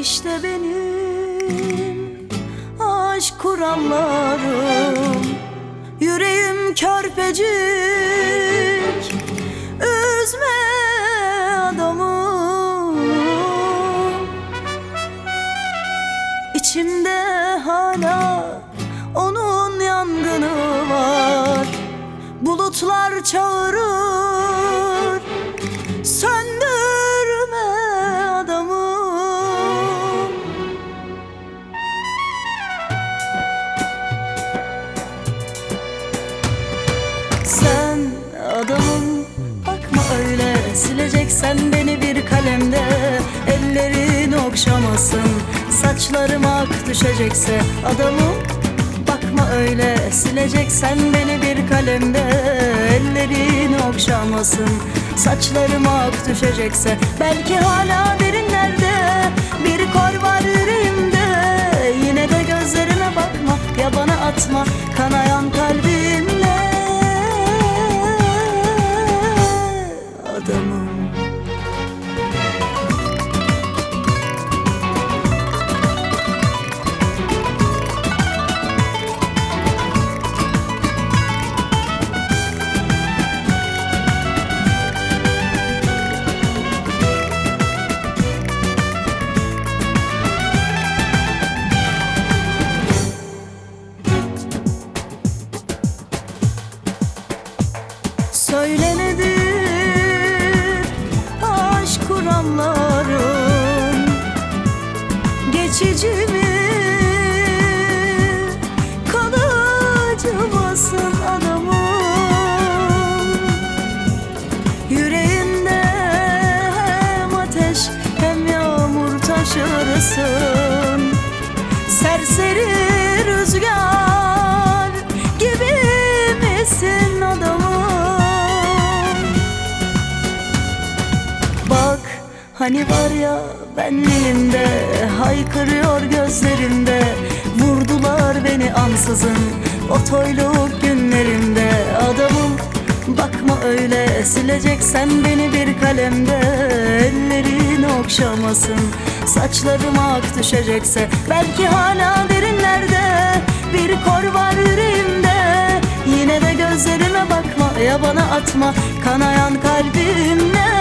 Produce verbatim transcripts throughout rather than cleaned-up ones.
İşte benim aşk kuramlarım, yüreğim körpecik, üzme adamı. İçimde hala onun yangını var, bulutlar çağırır, söndürme adamı. Sen adamım, bakma öyle, sileceksen beni bir kalemde. Ellerin okşamasın, saçlarım ak düşecekse adamım. Bakma öyle, sileceksen beni bir kalemde. Ellerin okşamasın, saçlarım ak düşecekse. Belki hala derinlerde bir kor var yüreğimde. Yine de gözlerime bakma, ya bana atma kanayan kalbimle adamım. Söyle nedir aşk kuramların, geçici mi kalıcı mısın adamım? Yüreğinde hem ateş hem yağmur taşırsın. Serseri rüzgar gibi misin adamım? Hani var ya benliğimde, haykırıyor gözlerinde. Vurdular beni ansızın o toyluk günlerimde adamım. Bakma öyle, sileceksen beni bir kalemde. Ellerin okşamasın, saçlarım ak düşecekse. Belki hala derinlerde bir kor var yüreğimde. Yine de gözlerime bakma, ya bana atma kanayan kalbimle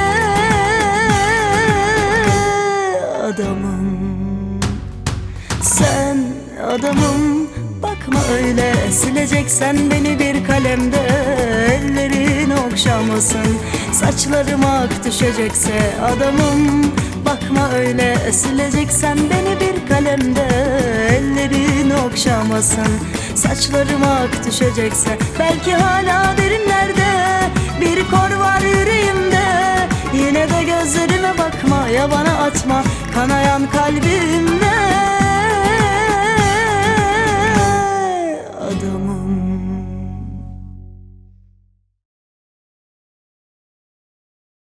adamım. Sen adamım, bakma öyle, sileceksen beni bir kalemde. Ellerin okşamasın, saçlarım ak düşecekse adamım. Bakma öyle, sileceksen beni bir kalemde. Ellerin okşamasın, saçlarım ak düşecekse. Belki hala derinlerde bir kor var yüreğimde. Yine de gözlerime bakma, ya bana atma kanayan kalbimle